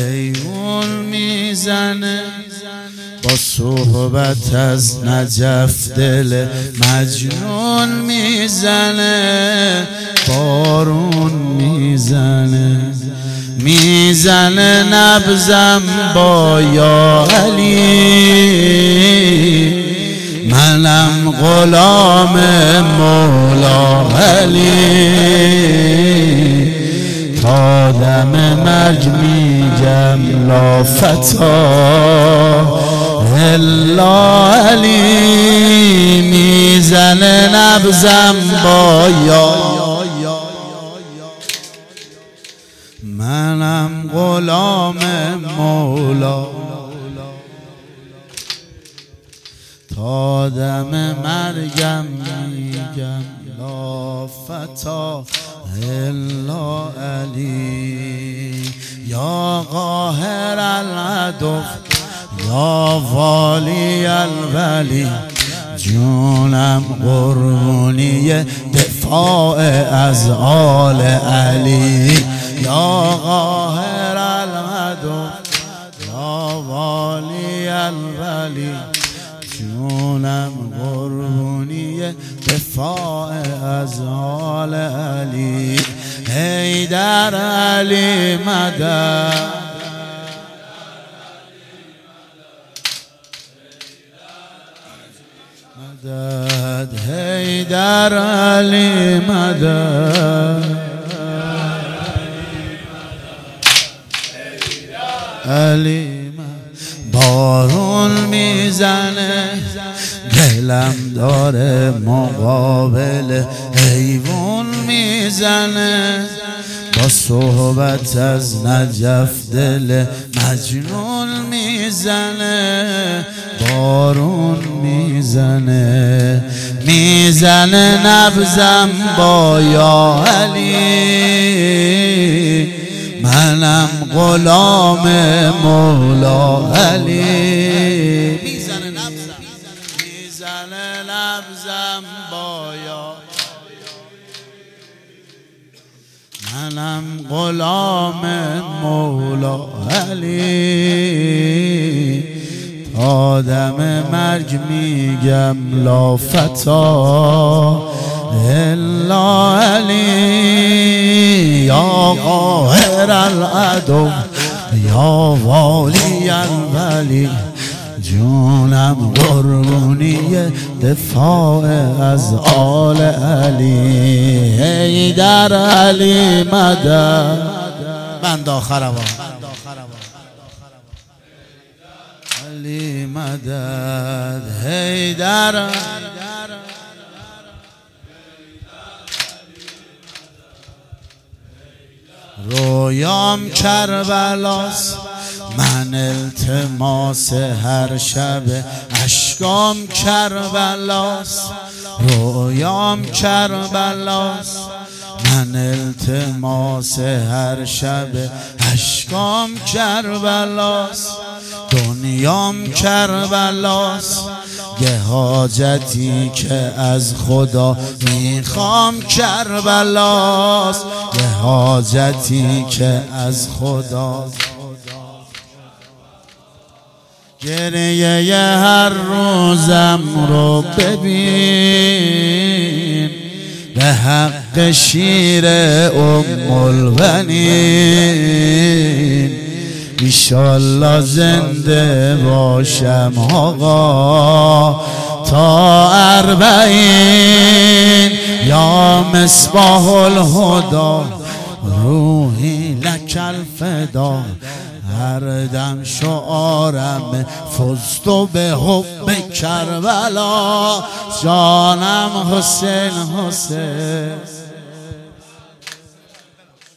حیوان میزنه با صحبت از نجف دل مجنون میزنه بارون میزنه نبزم با یا علی منم غلام مولا علی تا دم مرگ میگم لا فتا الا علی میزنه نبزم با یا منم غلام مولا تا دم مرگم میگم لا فتا الا علی یا قاهر العدو یا والی الولی جونم قربونی دفاع از آل علی یا قاهر العدو یا والی الولی جونم قربونی دفاع از آل علی حیدر علی مدد مدد حیدر علی مدد علی بارون میزنه دلم داره مقابل حیوان میزنه با صحبت از نجف دل مجنون میزنه بارون میزنه نبزم با یا علی منم غلام مولا علی میزنه نبزم با یا منم غلام مولا علی تا دم مرگ میگم لا فتا الا علی یا قاهر العدو یا والی الولی جونم قربونی دفاع از آل علی حیدر علی مدد بند آخر علی مدد حیدر رویام کربلاست من التماس هر شب اشکام کربلاست رویام کربلاست من التماس هر شب اشکام کربلاست دنیام کربلاست یه حاجتی که از خدا میخوام کربلاست یه حاجتی که از خدا گریه هر روزم رو ببین به حق شیر ام البنین ایشالله زنده باشم آقا تا 40 یا مصباح الهدی روحی لک الفدا هر دم شعارم فزت به حب کربلا جانم حسین